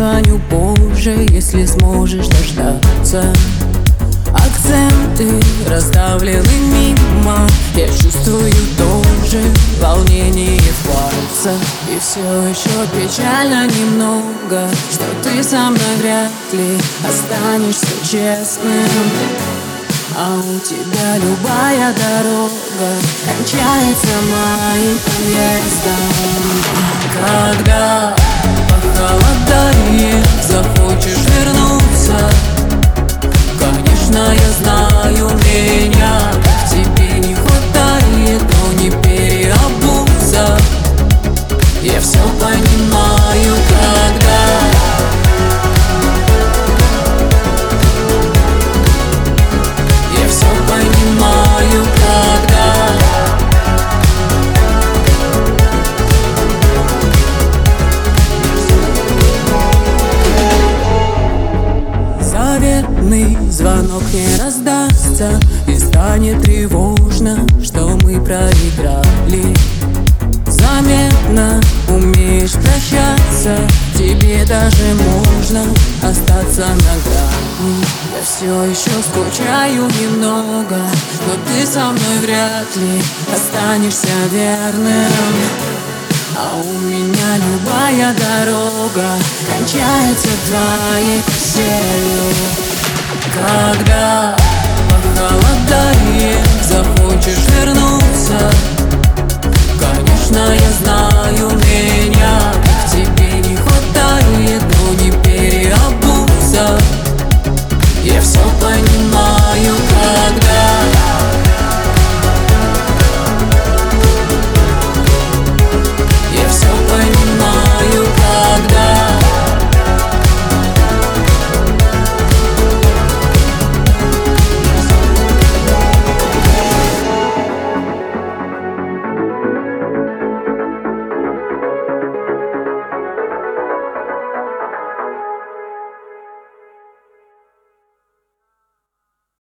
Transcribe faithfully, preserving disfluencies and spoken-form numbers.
перезвоню позже, если сможешь дождаться. Акценты расставлены мимо, я чувствую тоже волнение в пальцах. И все еще печально немного, что ты со мной вряд ли останешься честным. А у тебя любая дорога кончается моим подъездом. Когда похолодает, захочешь вернуться, конечно, я знаю, меня к тебе не хватает, но не переобуться. Я все понимаю, когда Я все понимаю, когда заветный звонок не раздастся, и станет тревожно, что мы проиграли. Заметно умеешь прощаться, тебе даже можно остаться на грани. Я все еще скучаю немного, но ты со мной вряд ли останешься верным. А у меня любая дорога кончается твоей постелью. Когда похолодает,